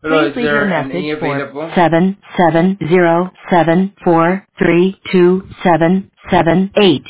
Hello, Please is leave your there message any for available? 77074322778.